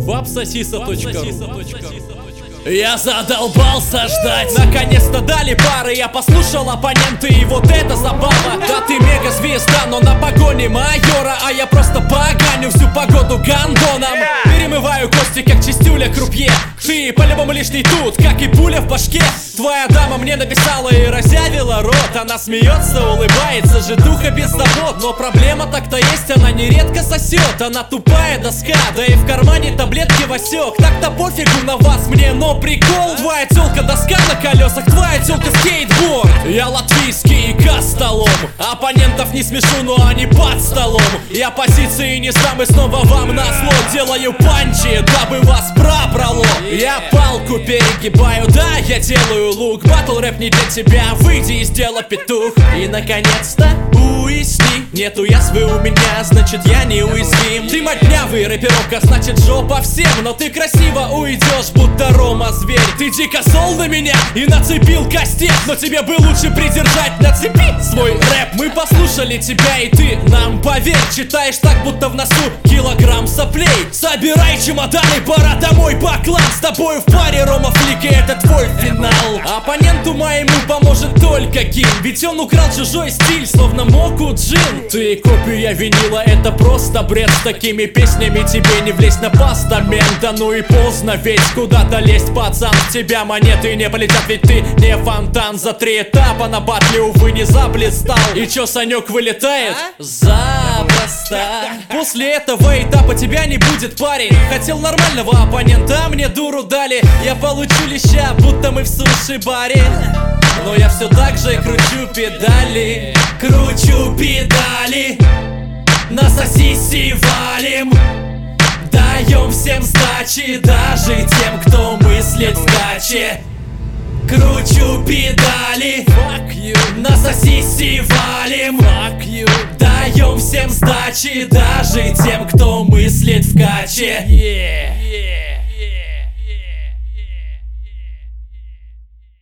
Вапсосиса.ру. Я задолбался ждать. Наконец-то дали пары, я послушал оппоненты, и вот это забава. Да ты мега-звезда, но на погоне майора, а я просто поганю всю погоду гандоном. Перемываю кости, как чистюля крупье. Ты по-любому лишний тут, как и пуля в башке. Твоя дама мне написала и разъявила рот. Она смеется, улыбается, житуха без забот. Но проблема так-то есть, она нередко сосет. Она тупая доска, да и в кармане таблетки Васек. Так-то пофигу на вас мне, но прикол. Твоя тёлка доска на колесах, твоя тёлка скейтборд. Я латвийский кастолом. Оппонентов не смешу, но они под столом. Я позиции не сам и снова вам назло делаю панчи, дабы вас пробрало. Я палку перегибаю, да, я делаю лук. Батл рэп не для тебя, выйди и сделай петух. И наконец-то уясни, нету язвы у меня, значит я неуязвим. Ты моднявый рэперовка, значит жопа всем. Но ты красиво уйдешь, будто Рома-зверь. Ты дико зол на меня и нацепил кастет, но тебе бы лучше придержать на цепи свой рэп. Мы послушали тебя и ты нам поверь. Читаешь так, будто в носу килограмм соплей. Собирай чемоданы, пора домой, баклан. С тобой в паре, Рома Флики, это твой финал. Оппоненту моему поможет только Ким, ведь он украл чужой стиль, словно Моку Джин. Ты копия винила, это просто бред. С такими песнями тебе не влезть на постамент. Да ну и поздно, ведь куда-то лезть, пацан. В тебя монеты не полетят, ведь ты не фонтан. За 3 этапа на батле, увы, не заблистал. И чё, Санёк вылетает? Запросто. После этого этапа тебя не будет, парень. Хотел нормального оппонента, а мне дуру дали. Я получу леща, будто мы в суши-баре. Но я все так же кручу педали. Кручу педали. На сосиси валим. Даем всем сдачи, даже тем, кто мыслит в каче. Кручу педали. На сосиси валим. Даем всем сдачи, даже тем, кто мыслит в каче.